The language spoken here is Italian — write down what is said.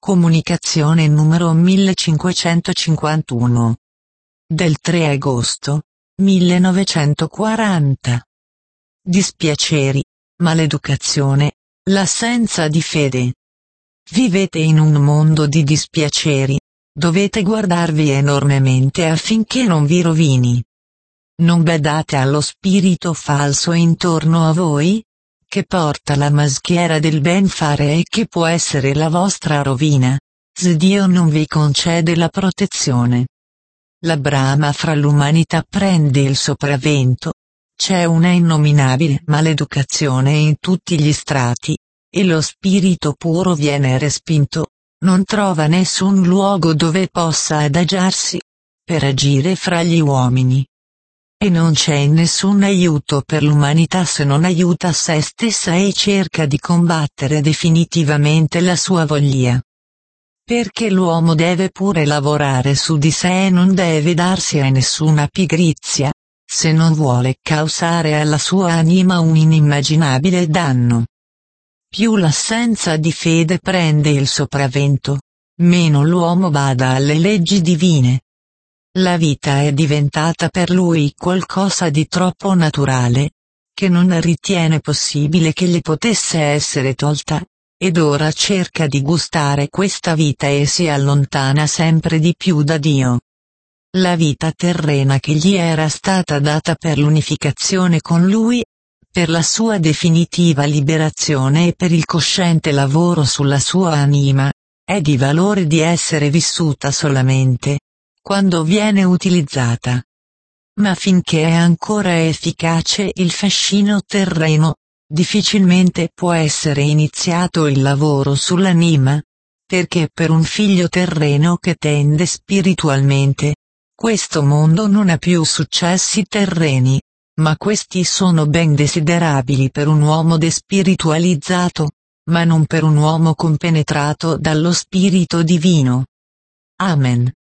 Comunicazione numero 1551. Del 3 agosto 1940. Dispiaceri, maleducazione, l'assenza di fede. Vivete in un mondo di dispiaceri. Dovete guardarvi enormemente affinché non vi rovini. Non badate allo spirito falso intorno a voi, che porta la maschera del ben fare e che può essere la vostra rovina, se Dio non vi concede la protezione. La brama fra l'umanità prende il sopravvento. C'è una innominabile maleducazione in tutti gli strati, e lo spirito puro viene respinto, non trova nessun luogo dove possa adagiarsi, per agire fra gli uomini. E non c'è nessun aiuto per l'umanità se non aiuta se stessa e cerca di combattere definitivamente la sua voglia. Perché l'uomo deve pure lavorare su di sé e non deve darsi a nessuna pigrizia, se non vuole causare alla sua anima un inimmaginabile danno. Più l'assenza di fede prende il sopravvento, meno l'uomo bada alle leggi divine. La vita è diventata per lui qualcosa di troppo naturale, che non ritiene possibile che gli potesse essere tolta, ed ora cerca di gustare questa vita e si allontana sempre di più da Dio. La vita terrena che gli era stata data per l'unificazione con Lui, per la sua definitiva liberazione e per il cosciente lavoro sulla sua anima, è di valore di essere vissuta solamente quando viene utilizzata. Ma finché è ancora efficace il fascino terreno, difficilmente può essere iniziato il lavoro sull'anima, perché per un figlio terreno che tende spiritualmente, questo mondo non ha più successi terreni, ma questi sono ben desiderabili per un uomo despiritualizzato, ma non per un uomo compenetrato dallo Spirito Divino. Amen.